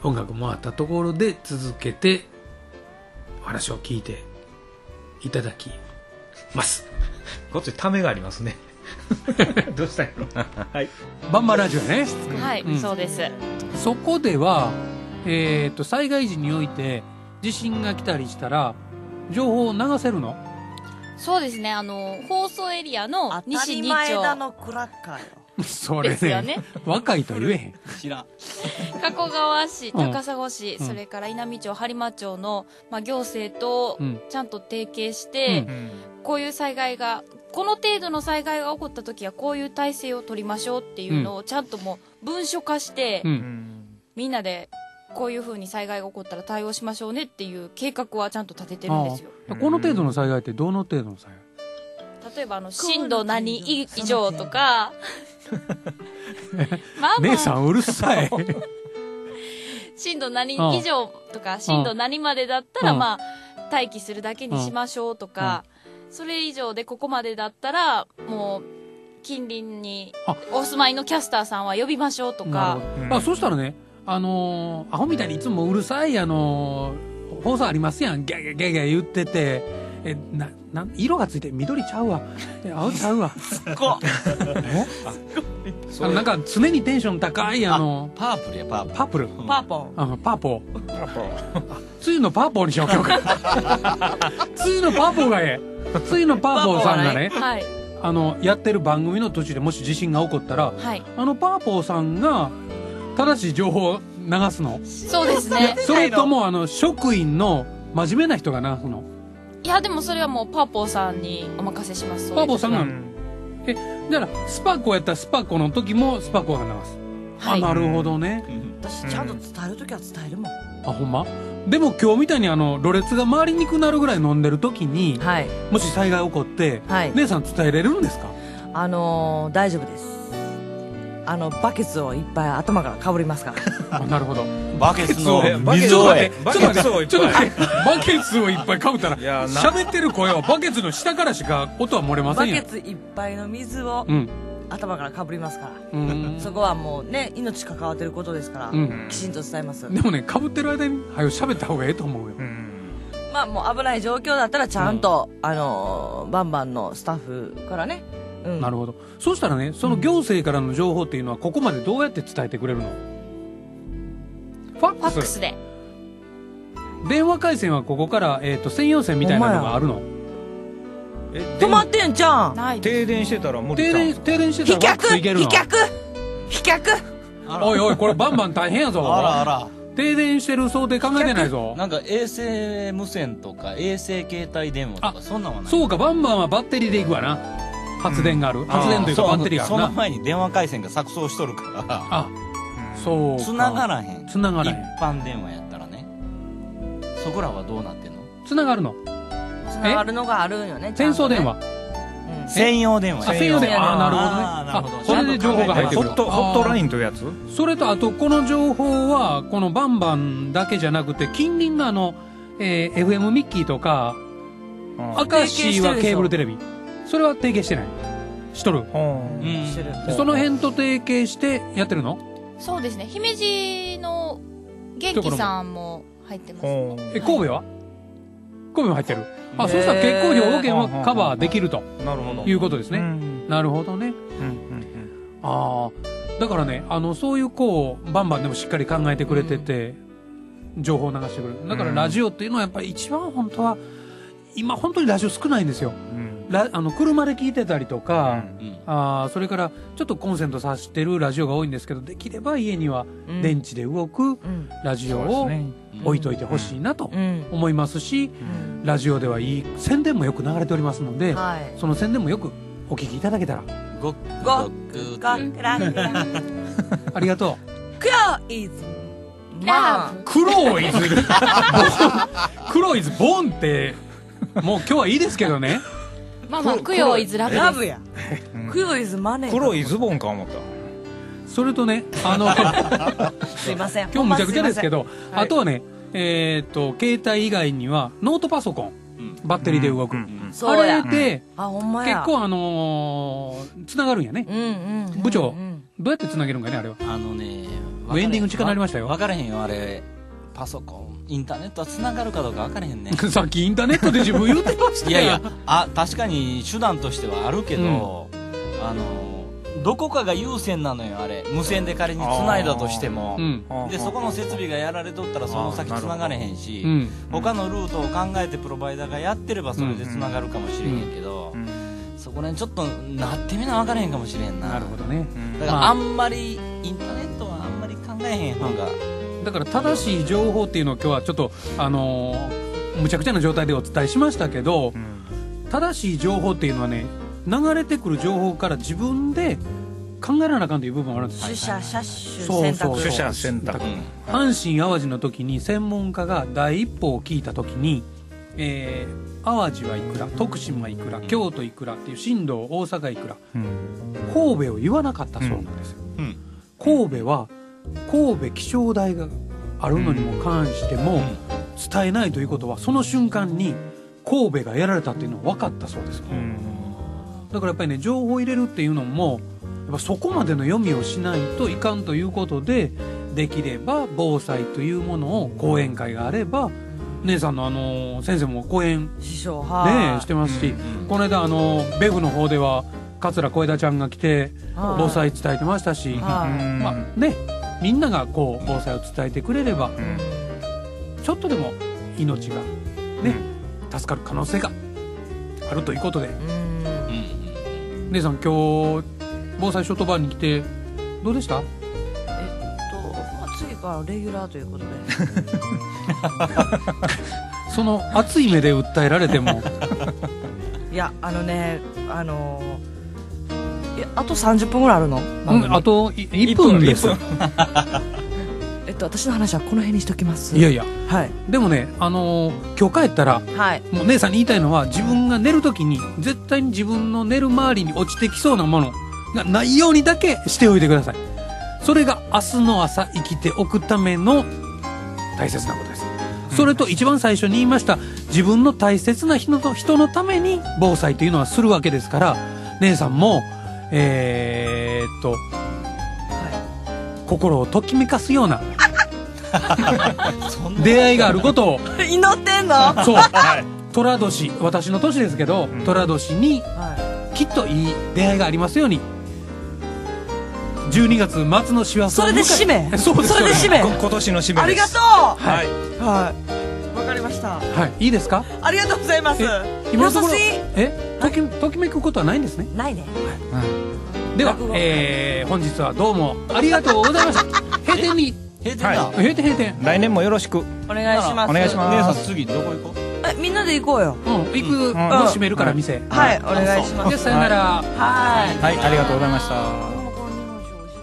音楽回ったところで続けてお話を聞いていただきます。 ごっついためがありますね。どうしたんやろ。はい。 バンバンラジオね。 はい、そうです。 そこでは、災害時において地震が来たりしたら情報を流せるの？ そうですね。放送エリアの西2町。 当たり前だのクラッカーよ。 それですよね。 若いと言えへん。 知らん。 加古川市、高砂市、それから稲美町、播磨町の、行政とちゃんと提携して、こういう災害が、この程度の災害が起こった時はこういう体制を取りましょうっていうのをちゃんともう文書化して、みんなでこういう風に災害が起こったら対応しましょうねっていう計画はちゃんと立ててるんですよ。 この程度の災害ってどの程度の災害？ 例えば震度何以上とか姉さんうるさい。 震度何以上とか震度何までだったら待機するだけにしましょうとか、それ以上でここまでだったらもう近隣にお住まいのキャスターさんは呼びましょうとか。 そしたらね、アホみたいにいつもうるさい放送ありますやん、ギャギャギャギャ言ってて、色がついて緑ちゃうわ、青ちゃうわ。 すっごなんか常にテンション高いパープルや、パープル。 パープル。パーポー。つゆのパーポーにしよう、今日から。つゆのパーポーがええ。つゆのパーポーさんがね、やってる番組の途中でもし地震が起こったら、パーポーさんが正しい情報を流すの？ そうですね。 それとも職員の真面目な人が流すの？ いや、でもそれはもうパーポーさんにお任せします。 パーポーさんが、だからスパコやったらスパコの時もスパコが流す。なるほどね。 私ちゃんと伝える時は伝えるもん。 ほんま？でも今日みたいにろれつが回りにくくなるぐらい飲んでる時に、もし災害起こって、姉さん伝えれるんですか？ 大丈夫です。バケツをいっぱい頭からかぶりますから。 なるほど。 バケツの水をちょっと待って。バケツをいっぱいかぶったら、喋ってる声はバケツの下からしか音は漏れませんよ。 バケツいっぱいの水を頭からかぶりますから。そこはもうね、命関わってることですから、きちんと伝えます。 でもね、かぶってる間に早く喋った方がええと思うよ。 もう危ない状況だったらちゃんと、バンバンのスタッフからね。 なるほど。そうしたらね、その行政からの情報っていうのはここまでどうやって伝えてくれるの？ファックスで。電話回線はここから専用線みたいなのがあるの？ 止まってんじゃん。 停電してたら無理ちゃう？ 停電してたらファックスいけるの？ 飛脚。 おいおい、これバンバン大変やぞ。 あら。 停電してる想定考えてないぞ。 なんか衛星無線とか衛星携帯電話とかそんなんはない？ そうか、バンバンはバッテリーでいくわな。発電がある。発電というかバッテリーがあるな。 その前に電話回線が錯綜しとるから。 そうか。 繋がらへん。 繋がらへん。 一般電話やったらね。そこらはどうなってんの？ 繋がるの？ 繋がるのがあるんよね。 転送電話。 専用電話。 専用電話。なるほどね。それで情報が入ってくる。 ホットラインというやつ？ それとあとこの情報はこのバンバンだけじゃなくて近隣のFM ミッキーとか明石はケーブルテレビ。それは提携してない？しとる？ してる。 その辺と提携してやってるの？ そうですね。姫路の元気さんも入ってます。 神戸は？神戸も入ってる。そうしたら結構兵庫県はカバーできるということですね。なるほどね。だからね、そういうバンバンでもしっかり考えてくれてて、情報を流してくれる。だからラジオっていうのはやっぱり一番本当は、今本当にラジオ少ないんですよ。車で聞いてたりとか、それからちょっとコンセント挿してるラジオが多いんですけど、できれば家には電池で動くラジオを置いといてほしいなと思いますし、ラジオではいい宣伝もよく流れておりますので、その宣伝もよくお聞きいただけたら。 ごっくラありがとう。 クローイズマン。 クローイズクローイズボンって、もう今日はいいですけどね。 クヨイズラブです。 ラブや。クヨイズマネー。 黒いズボンか思った。 それとね、 すいません。 今日むちゃくちゃですけど、あとはね、携帯以外にはノートパソコン、バッテリーで動く。あれで、結構つながるんやね。部長、どうやってつなげるんかね、あれは。 もうエンディング近くなりましたよ。 分からへんよ、あれ。パソコン、インターネットは繋がるかどうか分からへんね。 さっきインターネットで自分言ってましたよ。 いやいや、確かに手段としてはあるけど、どこかが優先なのよ、あれ。無線で仮に繋いだとしても。で、そこの設備がやられとったらその先繋がれへんし、他のルートを考えてプロバイダーがやってればそれで繋がるかもしれへんけど、そこら辺ちょっとなってみな分からへんかもしれんな。 なるほどね。 だからあんまり、インターネットはあんまり考えへん方が。 だから正しい情報っていうのを今日はちょっと、むちゃくちゃな状態でお伝えしましたけど、正しい情報っていうのはね、流れてくる情報から自分で考えられなあかんという部分があるんです。 取捨選択。 取捨選択。 阪神・淡路の時に専門家が第一報を聞いた時に、淡路はいくら、徳島はいくら、京都いくらっていう震度、大阪いくら、神戸を言わなかったそうなんですよ。神戸は神戸気象台があるのにも関しても伝えないということは、その瞬間に神戸がやられたっていうのは分かったそうです。だからやっぱりね、情報を入れるっていうのもやっぱそこまでの読みをしないといかんということで、できれば防災というものを講演会があれば、姉さんの先生も講演師匠ねしてますし、この間ベフの方では桂小枝ちゃんが来て防災伝えてましたし、まあね、みんながこう防災を伝えてくれれば、ちょっとでも命がね、助かる可能性があるということで、姉さん今日防災ショートバーに来てどうでした？ 次からレギュラーということでその熱い目で訴えられてもいやあと30分ぐらいあるの？ あと1分です。 私の話はこの辺にしときます。 いやいや、 はい、 でもね、今日帰ったら、もう姉さんに言いたいのは、自分が寝るときに絶対に自分の寝る周りに落ちてきそうなものがないようにだけしておいてください。それが明日の朝生きておくための大切なことです。それと一番最初に言いました、自分の大切な人のために防災というのはするわけですから、姉さんも心をときめかすような出会いがあることを祈ってんの？ そう、寅年、私の年ですけど、寅年にきっといい出会いがありますように、12月末の師走を迎え、 それで締め。 そうです。 それで締め。 今年の締めです。 ありがとう。 はいはい、わかりました。 はい、いいですか？ ありがとうございます。 今のところときめくことはないんですね。 ないね。 では、本日はどうもありがとうございました。閉店に。 閉店だ。 閉店。 来年もよろしくお願いします。 お願いします。 姉さん次どこ行こう？ みんなで行こうよ。 行くの閉めるから店。 はい、お願いします。 さよなら。 はい、 ありがとうございました。